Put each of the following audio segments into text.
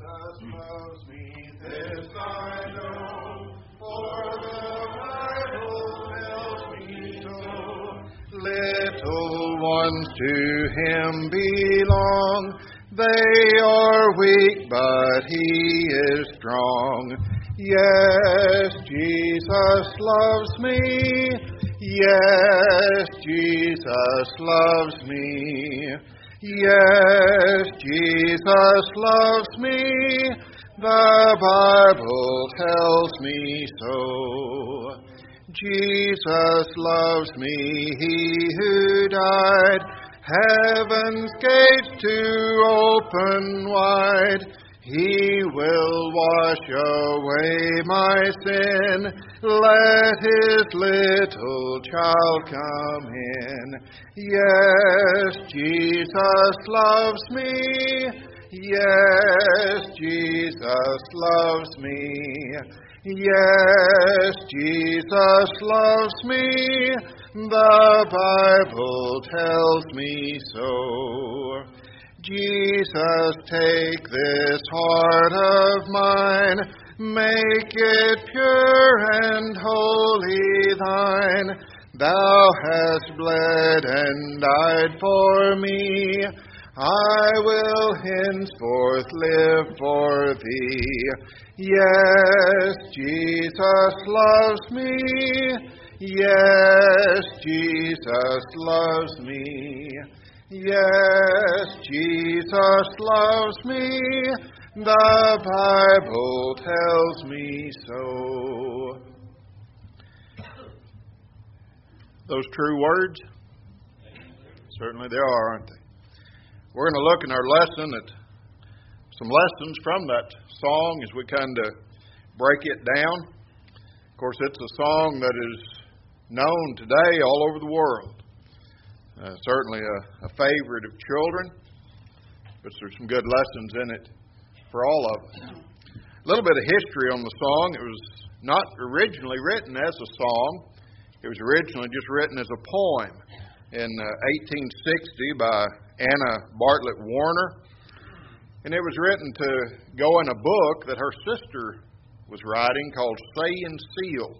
loves me, this I know, for the Bible tells me so. Little ones to Him belong. They are weak, but He is strong. Yes, Jesus loves me. Yes, Jesus loves me. Yes, Jesus loves me. The Bible tells me so. Jesus loves me, He who died, heaven's gates to open wide. He will wash away my sin. Let His little child come in. Yes, Jesus loves me. Yes, Jesus loves me. Yes, Jesus loves me. The Bible tells me so. Jesus, take this heart of mine, make it pure and wholly Thine. Thou hast bled and died for me. I will henceforth live for Thee. Yes, Jesus loves me. Yes, Jesus loves me. Yes, Jesus loves me. The Bible tells me so. Those true words? Certainly they are, aren't they? We're going to look in our lesson at some lessons from that song as we kind of break it down. Of course, it's a song that is known today all over the world. Certainly a favorite of children, but there's some good lessons in it for all of us. A little bit of history on the song. It was not originally written as a song. It was originally just written as a poem in 1860 by Anna Bartlett Warner. And it was written to go in a book that her sister was writing called Say and Seal.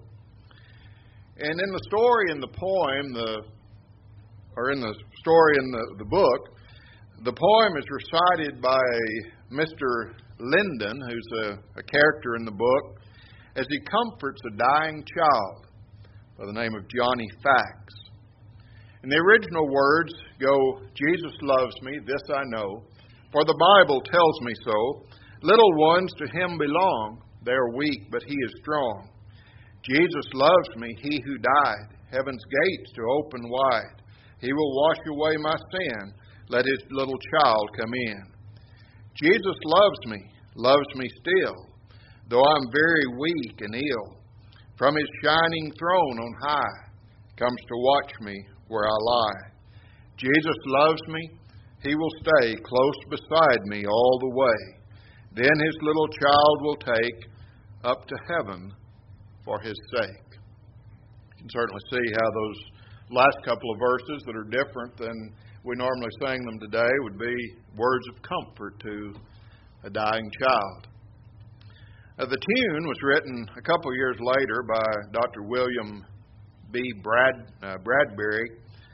And in the story in the poem, in the story in the book, the poem is recited by Mr. Linden, who's a character in the book, as he comforts a dying child by the name of Johnny Fax. And the original words go, Jesus loves me, this I know, for the Bible tells me so. Little ones to Him belong, they are weak, but He is strong. Jesus loves me, He who died, heaven's gates to open wide. He will wash away my sin. Let His little child come in. Jesus loves me still, though I'm very weak and ill. From His shining throne on high, comes to watch me where I lie. Jesus loves me. He will stay close beside me all the way. Then His little child will take up to heaven for His sake. You can certainly see how those last couple of verses that are different than we normally sing them today would be words of comfort to a dying child. The tune was written a couple of years later by Dr. William B. Bradbury.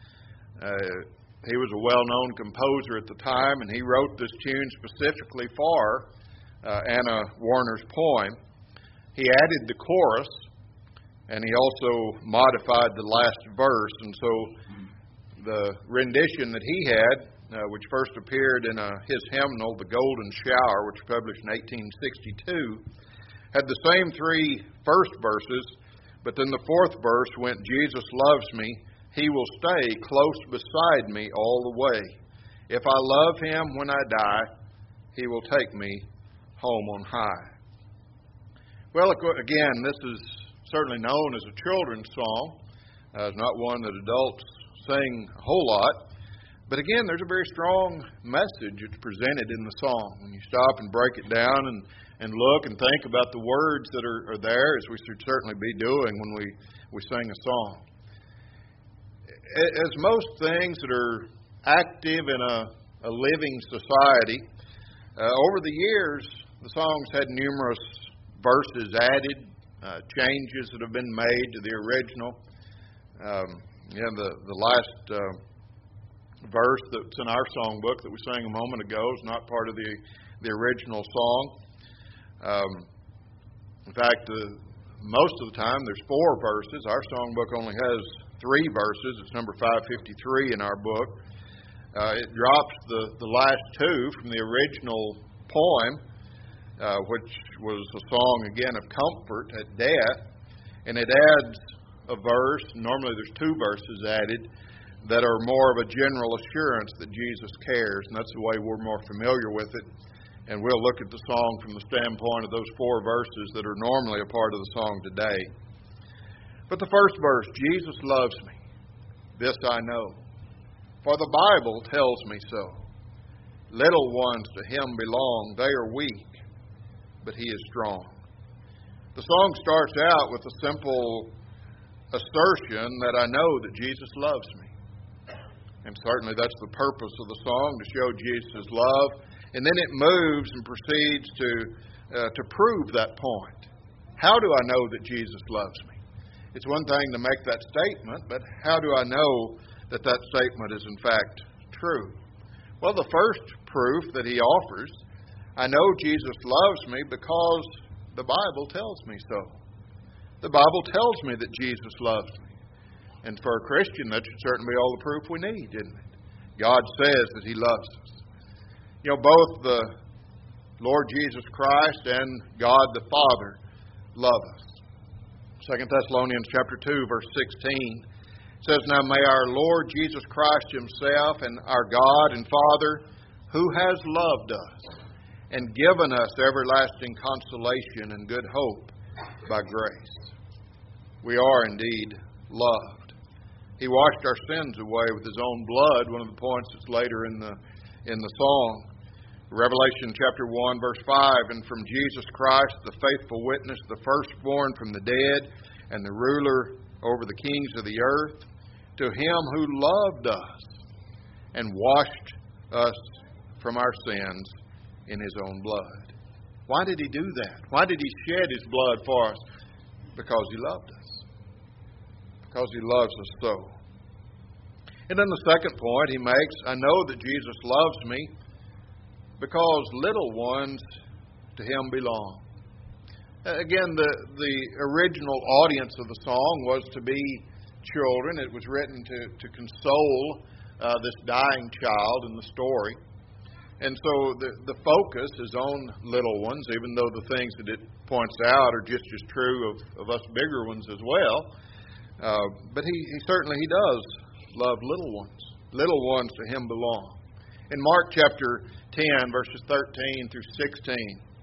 He was a well-known composer at the time, and he wrote this tune specifically for Anna Warner's poem. He added the chorus, and he also modified the last verse. And so the rendition that he had, which first appeared in his hymnal, The Golden Shower, which was published in 1862, had the same three first verses, but then the fourth verse went, Jesus loves me, He will stay close beside me all the way. If I love Him when I die, He will take me home on high. Well, again, this is certainly known as a children's song. It's not one that adults sing a whole lot. But again, there's a very strong message that's presented in the song. When you stop and break it down and look and think about the words that are there, as we should certainly be doing when we sing a song. As most things that are active in a living society, over the years, The songs had numerous verses added, changes that have been made to the original. The last verse that's in our songbook that we sang a moment ago is not part of the original song. In fact, most of the time there's 4 verses. Our songbook only has 3 verses. It's number 553 in our book. It drops the last 2 from the original poem, which was a song, again, of comfort at death. And it adds a verse. Normally there's 2 verses added that are more of a general assurance that Jesus cares. And that's the way we're more familiar with it. And we'll look at the song from the standpoint of those 4 verses that are normally a part of the song today. But the first verse, Jesus loves me, this I know, for the Bible tells me so. Little ones to Him belong, they are weak, but He is strong. The song starts out with a simple assertion that I know that Jesus loves me. And certainly that's the purpose of the song, to show Jesus' love. And then it moves and proceeds to prove that point. How do I know that Jesus loves me? It's one thing to make that statement, but how do I know that that statement is in fact true? Well, the first proof that he offers, I know Jesus loves me because the Bible tells me so. The Bible tells me that Jesus loves me. And for a Christian, that should certainly be all the proof we need, isn't it? God says that He loves us. You know, both the Lord Jesus Christ and God the Father love us. 2 Thessalonians chapter 2, verse 16 says, Now may our Lord Jesus Christ Himself and our God and Father, who has loved us and given us everlasting consolation and good hope by grace. We are indeed loved. He washed our sins away with His own blood, one of the points that's later in the song. Revelation chapter 1, verse 5, And from Jesus Christ, the faithful witness, the firstborn from the dead, and the ruler over the kings of the earth, to Him who loved us and washed us from our sins in His own blood. Why did He do that? Why did He shed His blood for us? Because He loved us. Because He loves us so. And then the second point He makes, I know that Jesus loves me because little ones to Him belong. Again, the original audience of the song was to be children. It was written to console this dying child in the story. And so the focus is on little ones, even though the things that it points out are just as true of us bigger ones as well. But he certainly does love little ones. Little ones to Him belong. In Mark chapter 10, verses 13 through 16,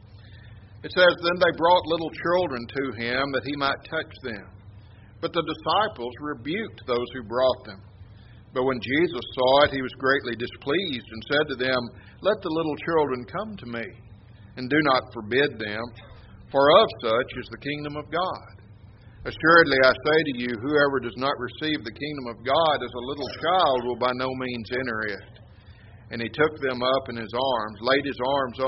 it says, Then they brought little children to Him that He might touch them. But the disciples rebuked those who brought them. But when Jesus saw it, He was greatly displeased and said to them, Let the little children come to me, and do not forbid them, for of such is the kingdom of God. Assuredly I say to you, whoever does not receive the kingdom of God as a little child will by no means enter it. And He took them up in His arms, laid His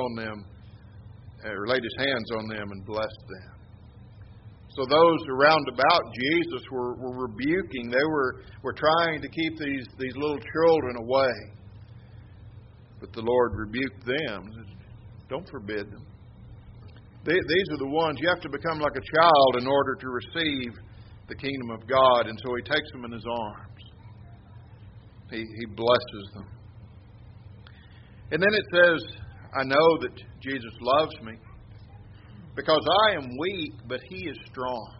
hands on them, and blessed them. So those around about Jesus were rebuking. They were trying to keep these little children away. But the Lord rebuked them. Don't forbid them. These are the ones, you have to become like a child in order to receive the kingdom of God. And so He takes them in His arms. He blesses them. And then it says, I know that Jesus loves me because I am weak, but He is strong.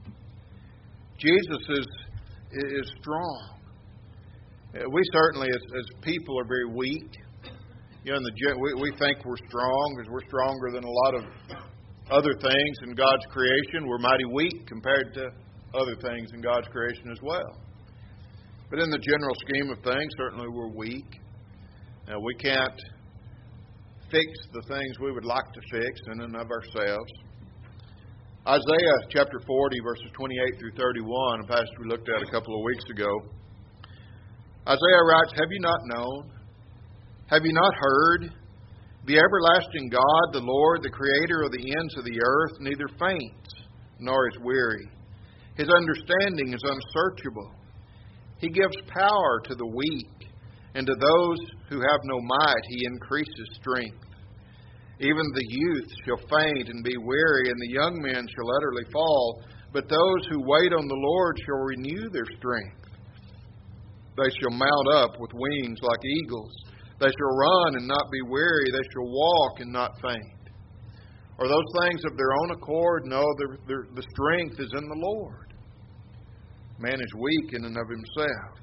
Jesus is strong. We certainly, as people, are very weak. You know, we think we're strong because we're stronger than a lot of other things in God's creation. We're mighty weak compared to other things in God's creation as well. But in the general scheme of things, certainly we're weak. We can't fix the things we would like to fix in and of ourselves. Isaiah chapter 40, verses 28 through 31, a passage we looked at a couple of weeks ago. Isaiah writes, Have you not known? Have you not heard? The everlasting God, the Lord, the Creator of the ends of the earth, neither faints nor is weary. His understanding is unsearchable. He gives power to the weak, and to those who have no might He increases strength. Even the youth shall faint and be weary, and the young men shall utterly fall. But those who wait on the Lord shall renew their strength. They shall mount up with wings like eagles. They shall run and not be weary. They shall walk and not faint. Are those things of their own accord? No, the strength is in the Lord. Man is weak in and of himself.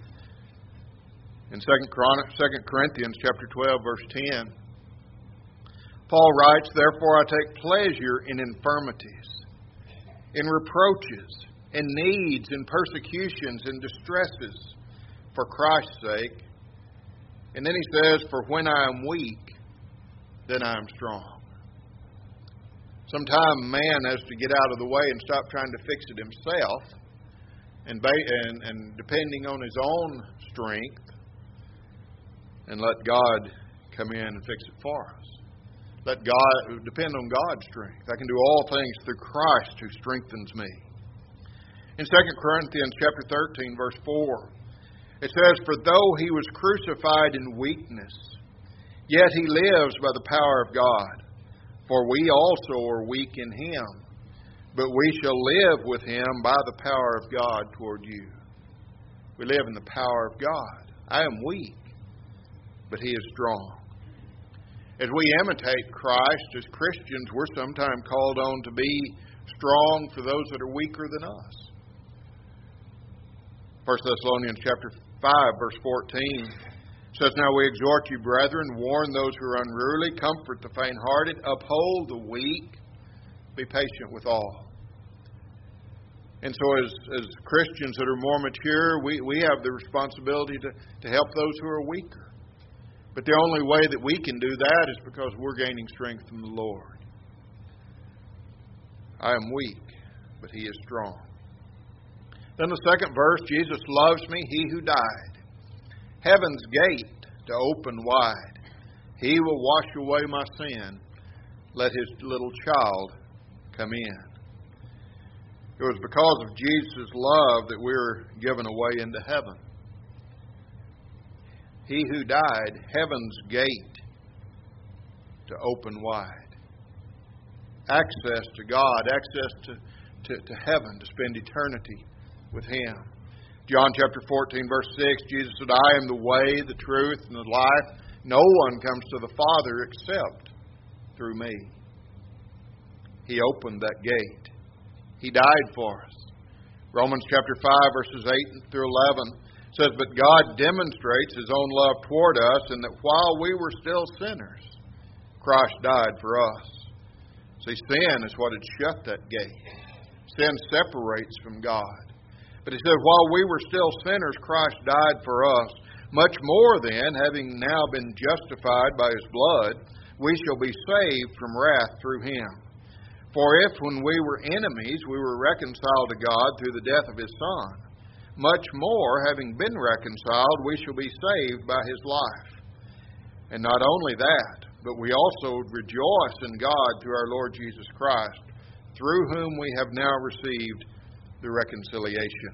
In 2 Corinthians chapter 12, verse 10, Paul writes, "Therefore I take pleasure in infirmities, in reproaches, in needs, in persecutions, in distresses, for Christ's sake." And then he says, "For when I am weak, then I am strong." Sometimes man has to get out of the way and stop trying to fix it himself and depending on his own strength, and let God come in and fix it for us. Let God depend on God's strength. I can do all things through Christ who strengthens me. In 2 Corinthians chapter 13, verse 4, it says, "For though He was crucified in weakness, yet He lives by the power of God. For we also are weak in Him, but we shall live with Him by the power of God toward you." We live in the power of God. I am weak, but He is strong. As we imitate Christ as Christians, we're sometimes called on to be strong for those that are weaker than us. 1 Thessalonians chapter 5, verse 14 says, "Now we exhort you, brethren, warn those who are unruly, comfort the faint-hearted, uphold the weak, be patient with all." And so as Christians that are more mature, we have the responsibility to help those who are weaker. But the only way that we can do that is because we're gaining strength from the Lord. I am weak, but He is strong. Then the second verse, "Jesus loves me, He who died. Heaven's gate to open wide. He will wash away my sin. Let His little child come in." It was because of Jesus' love that we were given a way into heaven. He who died, heaven's gate to open wide. Access to God, access to heaven, to spend eternity with Him. John chapter 14, verse 6, Jesus said, "I am the way, the truth, and the life. No one comes to the Father except through me." He opened that gate. He died for us. Romans chapter 5, verses 8 through 11 says, "But God demonstrates His own love toward us, in that while we were still sinners, Christ died for us." See, sin is what had shut that gate. Sin separates from God. But He said, while we were still sinners, Christ died for us. Much more then, having now been justified by His blood, we shall be saved from wrath through Him. For if when we were enemies, we were reconciled to God through the death of His Son, much more, having been reconciled, we shall be saved by His life. And not only that, but we also rejoice in God through our Lord Jesus Christ, through whom we have now received the reconciliation.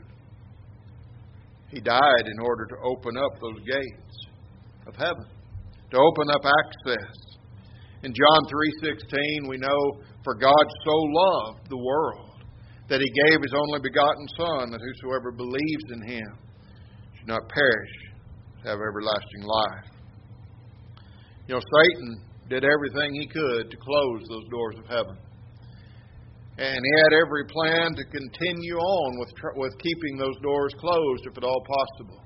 He died in order to open up those gates of heaven, to open up access. In John 3:16, we know, "For God so loved the world, that He gave His only begotten Son, that whosoever believes in Him should not perish, but have everlasting life." You know, Satan did everything he could to close those doors of heaven. And he had every plan to continue on with keeping those doors closed, if at all possible.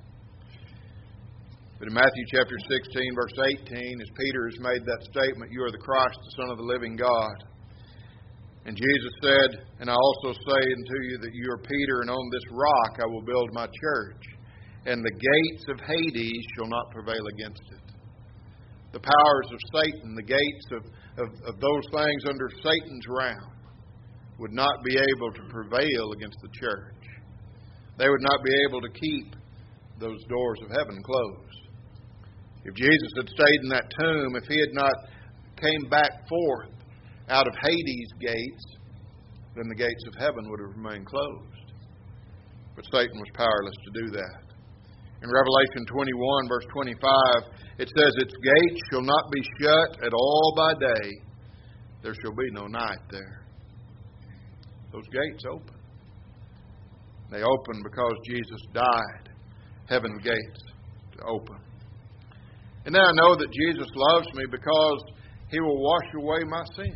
But in Matthew chapter 16, verse 18, as Peter has made that statement, "You are the Christ, the Son of the living God." And Jesus said, "And I also say unto you that you are Peter, and on this rock I will build my church, and the gates of Hades shall not prevail against it." The powers of Satan, the gates of those things under Satan's realm, would not be able to prevail against the church. They would not be able to keep those doors of heaven closed. If Jesus had stayed in that tomb, if He had not came back forth out of Hades' gates, then the gates of heaven would have remained closed. But Satan was powerless to do that. In Revelation 21, verse 25, it says, its gates shall not be shut at all by day. There shall be no night there. Those gates open. They open because Jesus died. Heaven's gates to open. And then I know that Jesus loves me because He will wash away my sin.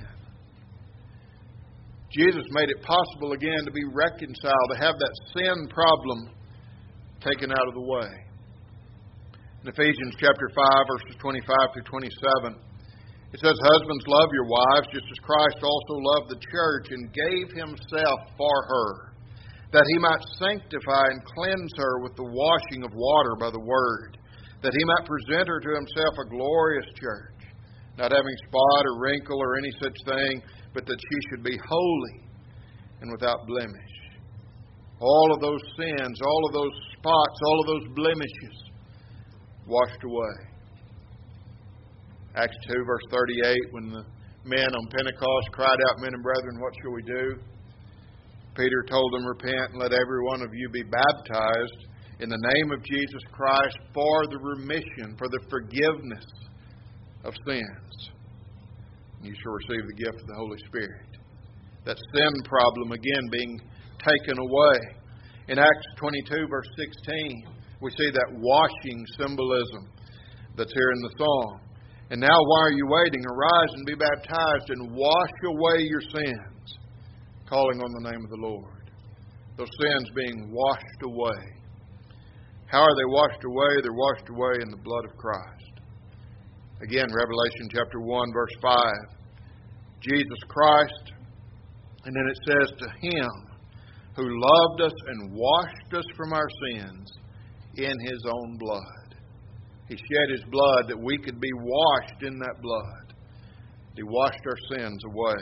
Jesus made it possible again to be reconciled, to have that sin problem taken out of the way. In Ephesians chapter 5, verses 25 through 27, it says, husbands, love your wives, just as Christ also loved the church and gave Himself for her, that He might sanctify and cleanse her with the washing of water by the Word, that He might present her to Himself a glorious church, not having spot or wrinkle or any such thing, but that she should be holy and without blemish. All of those sins, all of those spots, all of those blemishes washed away. Acts 2, verse 38, when the men on Pentecost cried out, men and brethren, what shall we do? Peter told them, repent and let every one of you be baptized in the name of Jesus Christ for the remission, for the forgiveness of sins. And you shall receive the gift of the Holy Spirit. That sin problem again being taken away. In Acts 22, verse 16, we see that washing symbolism that's here in the song. And now why are you waiting? Arise and be baptized and wash away your sins, calling on the name of the Lord. Those sins being washed away. How are they washed away? They're washed away in the blood of Christ. Again, Revelation chapter 1, verse 5. Jesus Christ, and then it says, to Him who loved us and washed us from our sins in His own blood. He shed His blood that we could be washed in that blood. He washed our sins away.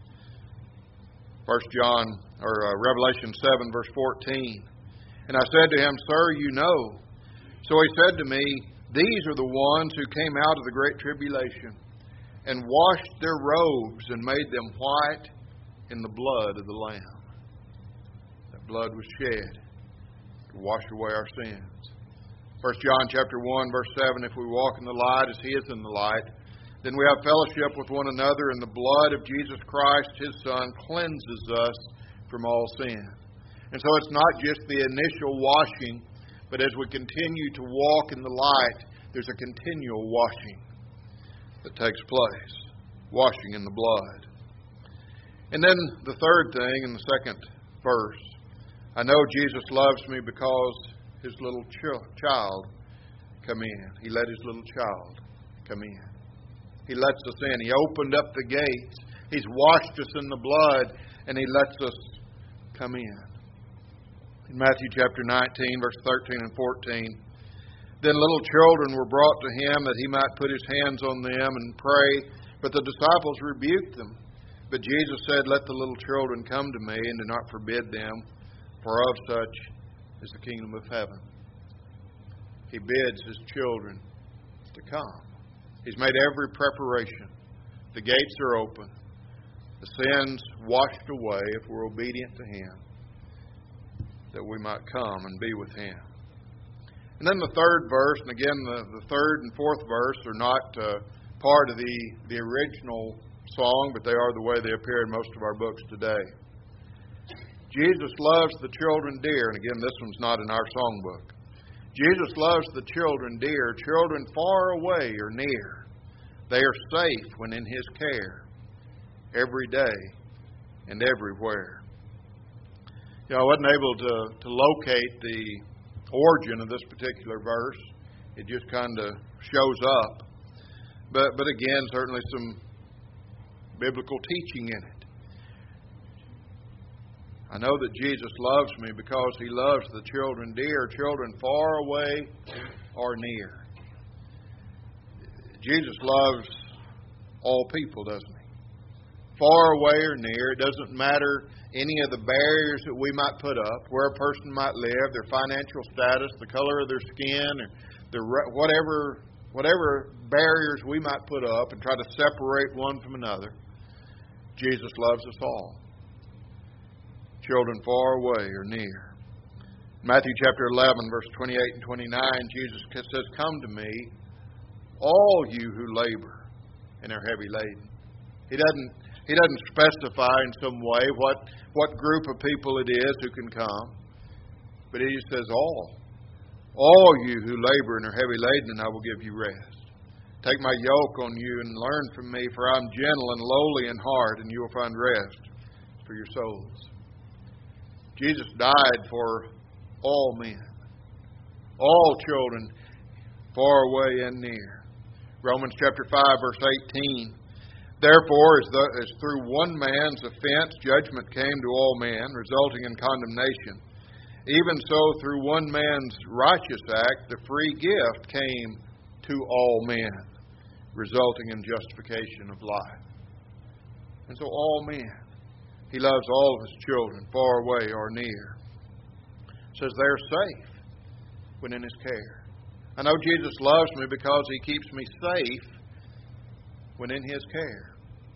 Revelation 7, verse 14. And I said to him, Sir, you know. So he said to me, these are the ones who came out of the great tribulation and washed their robes and made them white in the blood of the Lamb. That blood was shed to wash away our sins. 1 John chapter 1, verse 7, if we walk in the light as He is in the light, then we have fellowship with one another, and the blood of Jesus Christ, His Son, cleanses us from all sin. And so it's not just the initial washing, but as we continue to walk in the light, there's a continual washing that takes place. Washing in the blood. And then the third thing in the second verse, I know Jesus loves me because His little child come in. He let His little child come in. He lets us in. He opened up the gates. He's washed us in the blood, and He lets us come in. In Matthew chapter 19, verse 13 and 14, then little children were brought to Him that He might put His hands on them and pray, but the disciples rebuked them. But Jesus said, let the little children come to me, and do not forbid them, for of such is the kingdom of heaven. He bids His children to come. He's made every preparation. The gates are open. The sins washed away if we're obedient to Him, that we might come and be with Him. And then the third verse, and again the third and fourth verse are not part of the original song, but they are the way they appear in most of our books today. Jesus loves the children dear, and again this one's not in our songbook. Jesus loves the children dear, children far away or near. They are safe when in His care, every day and everywhere. I wasn't able to locate the origin of this particular verse. It just kind of shows up. But again, certainly some biblical teaching in it. I know that Jesus loves me because He loves the children dear, children far away or near. Jesus loves all people, doesn't He? Far away or near, it doesn't matter any of the barriers that we might put up, where a person might live, their financial status, the color of their skin, or whatever barriers we might put up and try to separate one from another, Jesus loves us all. Children far away or near. Matthew chapter 11, verse 28 and 29, Jesus says, "Come to me, all you who labor and are heavy laden." He doesn't specify in some way what group of people it is who can come. But He says, all you who labor and are heavy laden, and I will give you rest. Take my yoke on you and learn from me, for I am gentle and lowly in heart, and you will find rest for your souls. Jesus died for all men, all children, far away and near. Romans chapter 5, verse 18. "Therefore, as through one man's offense judgment came to all men, resulting in condemnation, even so through one man's righteous act the free gift came to all men, resulting in justification of life." And so all men. He loves all of His children, far away or near. Says they're safe when in His care. I know Jesus loves me because He keeps me safe when in His care.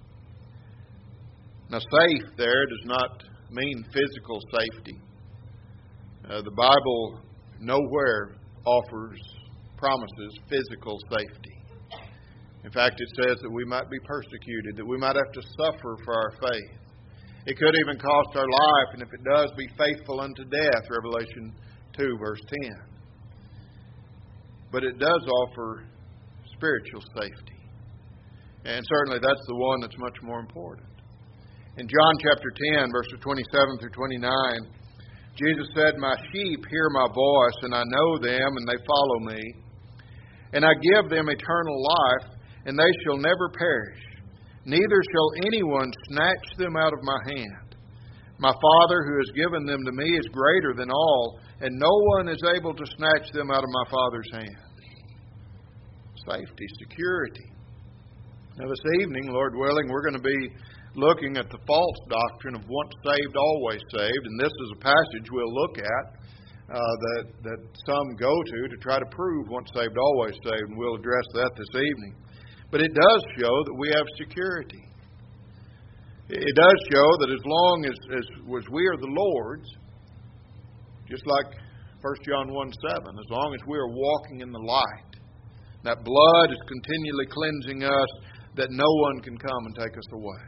Now, safe there does not mean physical safety. The Bible nowhere promises physical safety. In fact, it says that we might be persecuted, that we might have to suffer for our faith. It could even cost our life, and if it does, be faithful unto death, Revelation 2, verse 10. But it does offer spiritual safety. And certainly that's the one that's much more important. In John chapter 10, verses 27 through 29, Jesus said, "My sheep hear my voice, and I know them, and they follow me. And I give them eternal life, and they shall never perish. Neither shall anyone snatch them out of my hand. My Father who has given them to me is greater than all, and no one is able to snatch them out of my Father's hand." Safety, security. Now this evening, Lord willing, we're going to be looking at the false doctrine of once saved, always saved. And this is a passage we'll look at that some go to try to prove once saved, always saved. And we'll address that this evening. But it does show that we have security. It does show that as long as we are the Lord's, just like 1 John 1:7, as long as we are walking in the light, that blood is continually cleansing us, that no one can come and take us away.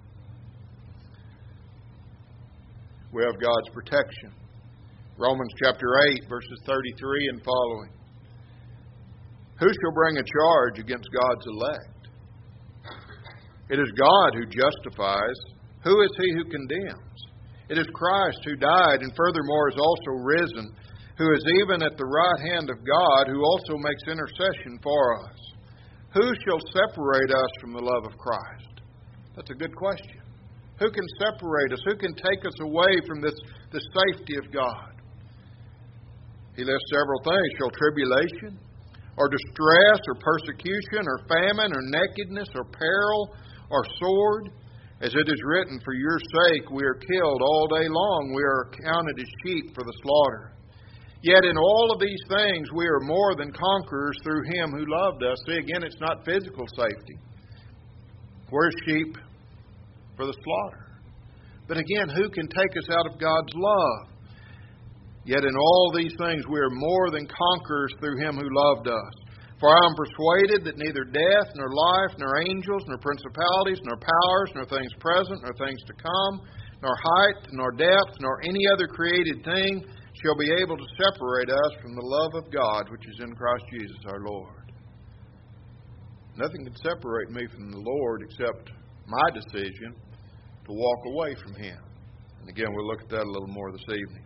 We have God's protection. Romans chapter 8, verses 33 and following. "Who shall bring a charge against God's elect? It is God who justifies. Who is he who condemns? It is Christ who died and furthermore is also risen, who is even at the right hand of God, who also makes intercession for us. Who shall separate us from the love of Christ?" That's a good question. Who can separate us? Who can take us away from this safety of God? He lists several things. Shall tribulation, or distress, or persecution, or famine, or nakedness, or peril, or sword? As it is written, "For your sake we are killed all day long. We are counted as sheep for the slaughter. Yet in all of these things we are more than conquerors through Him who loved us." See, again, it's not physical safety. We're sheep for the slaughter. But again, who can take us out of God's love? "Yet in all these things we are more than conquerors through Him who loved us. For I am persuaded that neither death, nor life, nor angels, nor principalities, nor powers, nor things present, nor things to come, nor height, nor depth, nor any other created thing shall be able to separate us from the love of God which is in Christ Jesus our Lord." Nothing can separate me from the Lord except my decision to walk away from Him. And again, we'll look at that a little more this evening.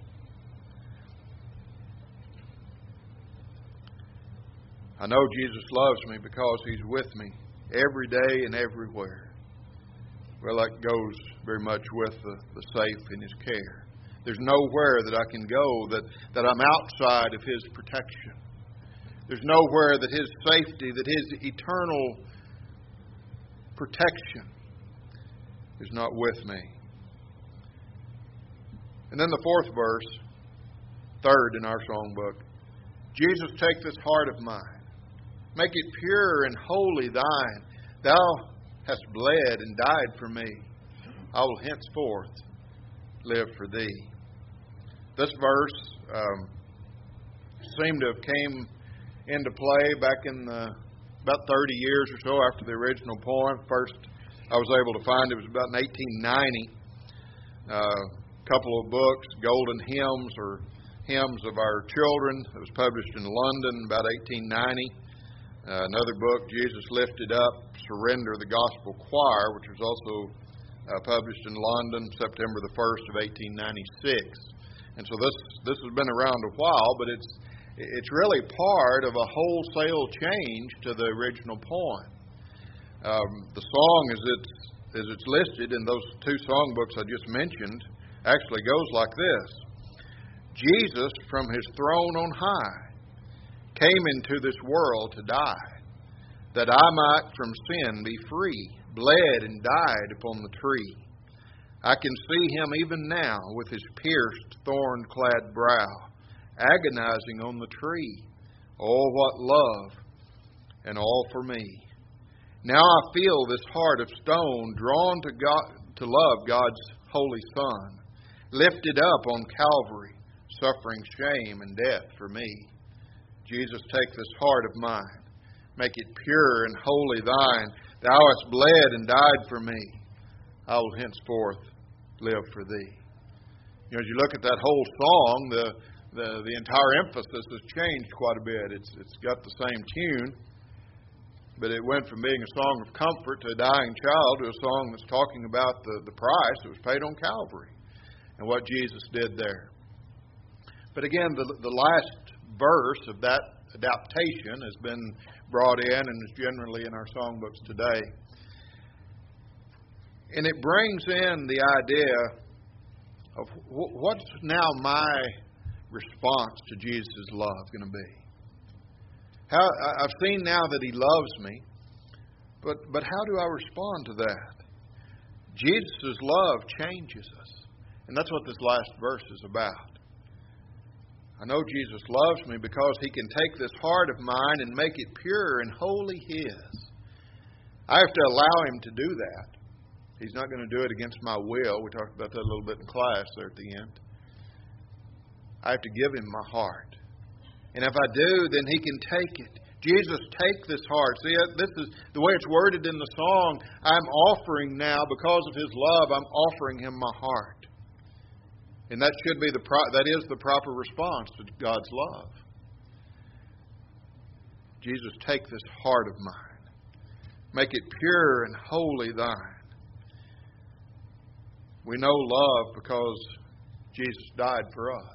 I know Jesus loves me because He's with me every day and everywhere. Well, that goes very much with the safe in His care. There's nowhere that I can go that I'm outside of His protection. There's nowhere that His safety, that His eternal protection is not with me. And then the fourth verse, third in our songbook. "Jesus, take this heart of mine make it pure and holy thine. Thou hast bled and died for me. I will henceforth live for thee. This verse seemed to have came into play back in about 30 years or so after the original poem. First I was able to find it was about in 1890. A couple of books, Golden Hymns or Hymns of Our Children, that was published in London about 1890. Another book, Jesus Lifted Up, Surrender the Gospel Choir, which was also published in London September the 1st of 1896. And so this has been around a while, but it's really part of a wholesale change to the original poem. The song, as it's listed in those two songbooks I just mentioned, actually goes like this. Jesus from his throne on high came into this world to die, that I might from sin be free, bled and died upon the tree. I can see him even now with his pierced, thorn-clad brow, agonizing on the tree. Oh, what love, and all for me. Now I feel this heart of stone drawn to God, to love God's holy Son, lifted up on Calvary, suffering shame and death for me. Jesus, take this heart of mine, make it pure and holy thine. Thou hast bled and died for me. I will henceforth live for thee. You know, as you look at that whole song, the entire emphasis has changed quite a bit. It's got the same tune, but it went from being a song of comfort to a dying child to a song that's talking about the price that was paid on Calvary and what Jesus did there. But again, the last verse of that adaptation has been brought in and is generally in our songbooks today. And it brings in the idea of what's now my response to Jesus' love going to be. I've seen now that He loves me, but how do I respond to that? Jesus' love changes us. And that's what this last verse is about. I know Jesus loves me because He can take this heart of mine and make it pure and wholly His. I have to allow Him to do that. He's not going to do it against my will. We talked about that a little bit in class there at the end. I have to give Him my heart. And if I do, then He can take it. Jesus, take this heart. See, this is the way it's worded in the song. I'm offering now, because of His love, I'm offering Him my heart. And that should be that is the proper response to God's love. Jesus, take this heart of mine. Make it pure and holy thine. We know love because Jesus died for us.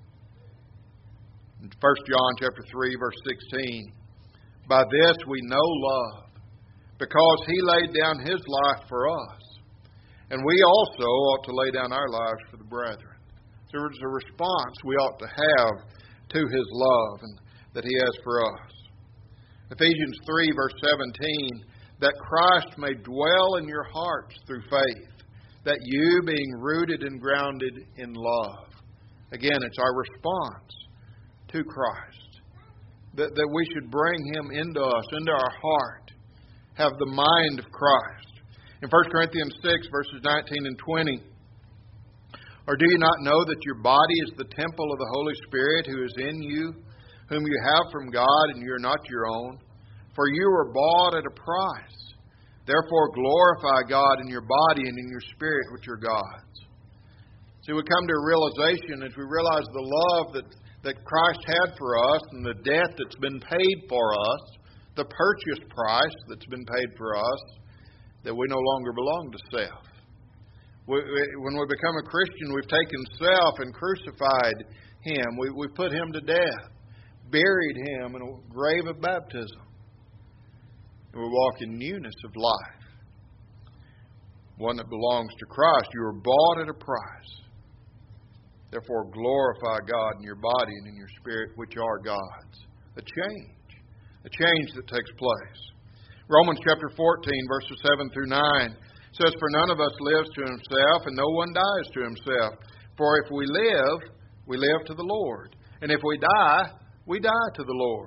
In 1 John chapter 3, verse 16, by this we know love, because He laid down His life for us. And we also ought to lay down our lives for the brethren. There is a response we ought to have to His love and that He has for us. Ephesians 3, verse 17, that Christ may dwell in your hearts through faith, that you, being rooted and grounded in love. Again, it's our response to Christ, that we should bring Him into us, into our heart, have the mind of Christ. In 1 Corinthians 6, verses 19 and 20, or do you not know that your body is the temple of the Holy Spirit who is in you, whom you have from God, and you are not your own? For you were bought at a price. Therefore glorify God in your body and in your spirit, which are God's. See, we come to a realization as we realize the love that Christ had for us and the debt that's been paid for us, the purchase price that's been paid for us, that we no longer belong to self. When we become a Christian, we've taken self and crucified Him. We put Him to death, buried Him in a grave of baptism. And we walk in newness of life. One that belongs to Christ. You are bought at a price. Therefore glorify God in your body and in your spirit, which are God's. A change that takes place. Romans chapter 14, verses 7 through 9 says, for none of us lives to himself, and no one dies to himself. For if we live to the Lord. And if we die to the Lord.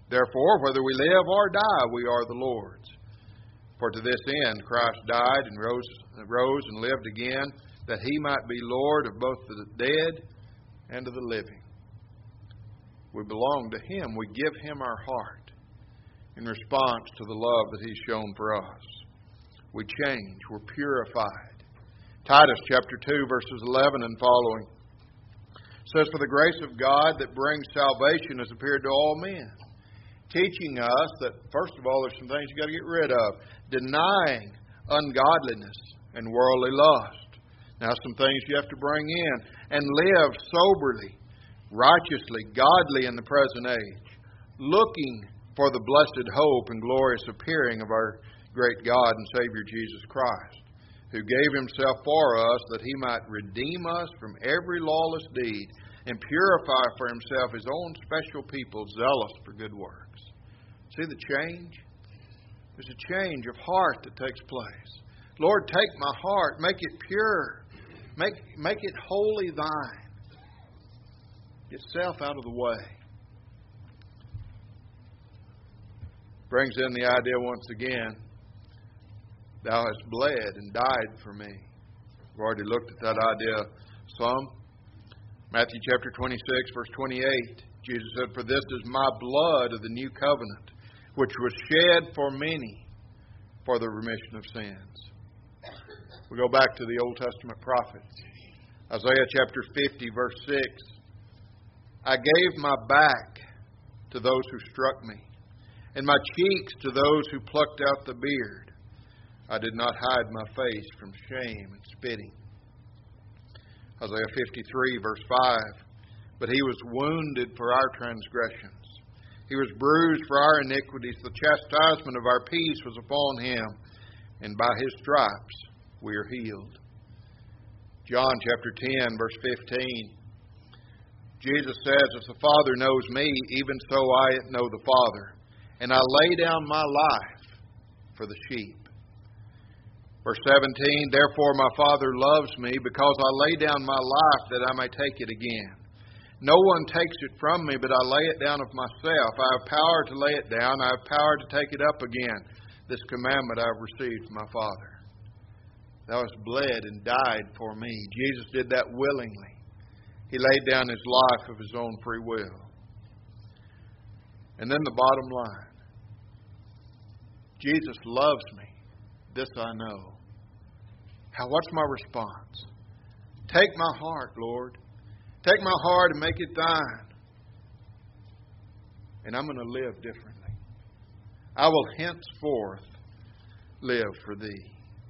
Therefore, whether we live or die, we are the Lord's. For to this end Christ died and rose and lived again, that He might be Lord of both the dead and of the living. We belong to Him. We give Him our heart in response to the love that He's shown for us. We change. We're purified. Titus chapter 2, verses 11 and following says, For the grace of God that brings salvation has appeared to all men, teaching us that, first of all, there's some things you've got to get rid of. Denying ungodliness and worldly lust. Now, some things you have to bring in. And live soberly, righteously, godly in the present age, looking for the blessed hope and glorious appearing of our great God and Savior Jesus Christ, who gave Himself for us that He might redeem us from every lawless deed and purify for Himself His own special people, zealous for good works. See the change? There's a change of heart that takes place. Lord, take my heart, make it pure, make it wholly Thine. Get self out of the way. Brings in the idea once again, Thou hast bled and died for me. We've already looked at that idea some. Matthew chapter 26, verse 28, Jesus said, For this is my blood of the new covenant, which was shed for many for the remission of sins. We go back to the Old Testament prophets. Isaiah chapter 50, verse 6. I gave my back to those who struck me, and my cheeks to those who plucked out the beard. I did not hide my face from shame and spitting. Isaiah 53, verse 5. But He was wounded for our transgressions. He was bruised for our iniquities. The chastisement of our peace was upon Him, and by His stripes we are healed. John chapter 10, verse 15. Jesus says, If the Father knows me, even so I know the Father, and I lay down my life for the sheep. Verse 17, Therefore my Father loves me, because I lay down my life that I may take it again. No one takes it from me, but I lay it down of myself. I have power to lay it down. I have power to take it up again. This commandment I have received from my Father. Thou hast bled and died for me. Jesus did that willingly. He laid down His life of His own free will. And then the bottom line. Jesus loves me. This I know. What's my response? Take my heart, Lord. Take my heart and make it Thine. And I'm going to live differently. I will henceforth live for Thee.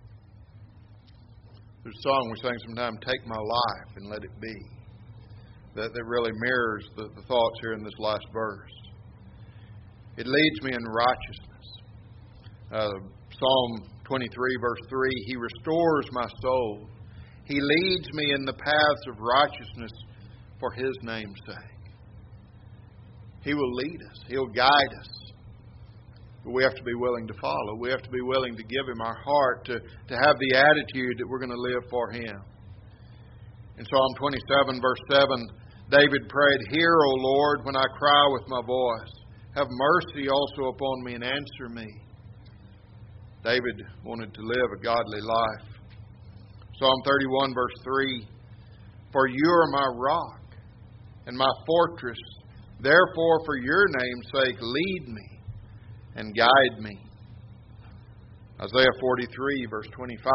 There's a song we sing sometimes, Take my life and let it be. That really mirrors the thoughts here in this last verse. It leads me in righteousness. Psalm 23, verse 3, He restores my soul. He leads me in the paths of righteousness for His name's sake. He will lead us. He'll guide us. But we have to be willing to follow. We have to be willing to give Him our heart, to have the attitude that we're going to live for Him. In Psalm 27, verse 7, David prayed, Hear, O Lord, when I cry with my voice. Have mercy also upon me and answer me. David wanted to live a godly life. Psalm 31, verse 3, For You are my rock and my fortress. Therefore, for Your name's sake, lead me and guide me. Isaiah 43, verse 25,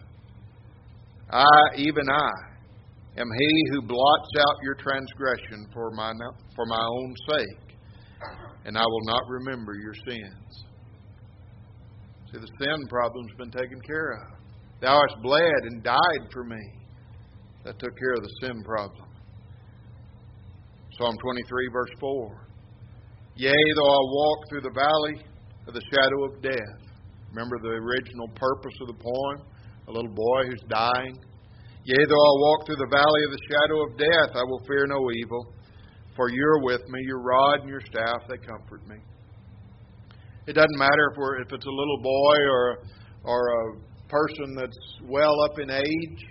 even I, am He who blots out your transgression for my own sake, and I will not remember your sins. See, the sin problem's been taken care of. Thou hast bled and died for me. That took care of the sin problem. Psalm 23, verse 4. Yea, though I walk through the valley of the shadow of death. Remember the original purpose of the poem? A little boy who's dying. Yea, though I walk through the valley of the shadow of death, I will fear no evil. For You're with me, Your rod and Your staff, they comfort me. It doesn't matter if it's a little boy or a person that's well up in age.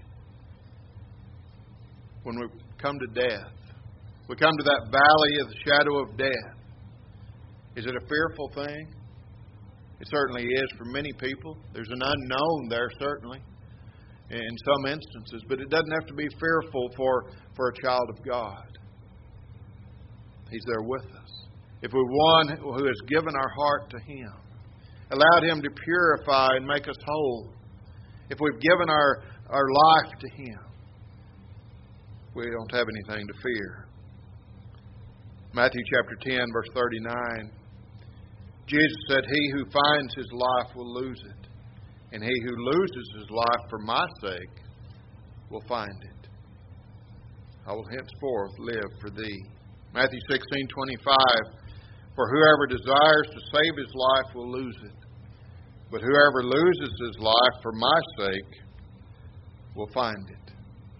When we come to death, we come to that valley of the shadow of death. Is it a fearful thing? It certainly is for many people. There's an unknown there, certainly, in some instances. But it doesn't have to be fearful for a child of God. He's there with us. If we're one who has given our heart to Him, allowed Him to purify and make us whole, if we've given our life to Him, we don't have anything to fear. Matthew chapter 10, verse 39, Jesus said, "He who finds his life will lose it, and he who loses his life for my sake will find it. I will henceforth live for thee." Matthew 16:25, "For whoever desires to save his life will lose it, but whoever loses his life for my sake will find it."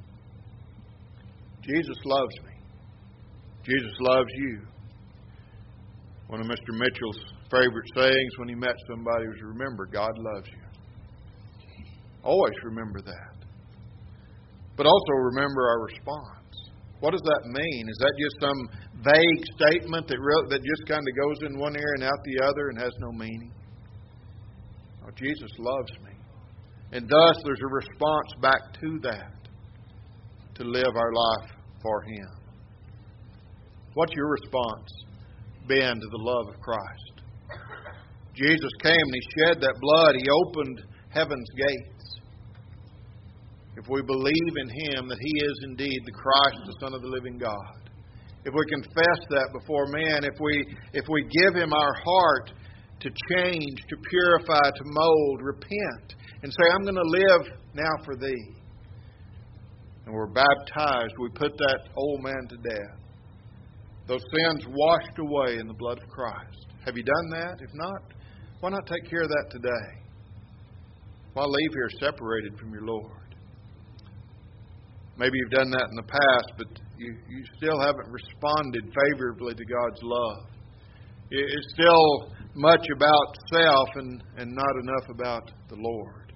Jesus loves me. Jesus loves you. One of Mr. Mitchell's favorite sayings when he met somebody was, "Remember, God loves you." Always remember that. But also remember our response. What does that mean? Is that just some vague statement that just kind of goes in one ear and out the other and has no meaning? Oh, Jesus loves me. And thus there's a response back to that, to live our life for Him. What's your response been to the love of Christ? Jesus came and He shed that blood. He opened heaven's gates. If we believe in Him that He is indeed the Christ, the Son of the living God, if we confess that before men, if we give Him our heart to change, to purify, to mold, repent, and say, "I'm going to live now for Thee," and we're baptized, we put that old man to death. Those sins washed away in the blood of Christ. Have you done that? If not, why not take care of that today? Why leave here separated from your Lord? Maybe you've done that in the past, but you still haven't responded favorably to God's love. It's still much about self and not enough about the Lord.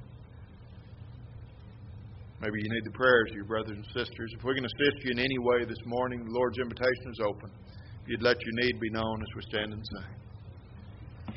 Maybe you need the prayers of your brothers and sisters. If we can assist you in any way this morning, the Lord's invitation is open. If you'd let your need be known as we stand and sing.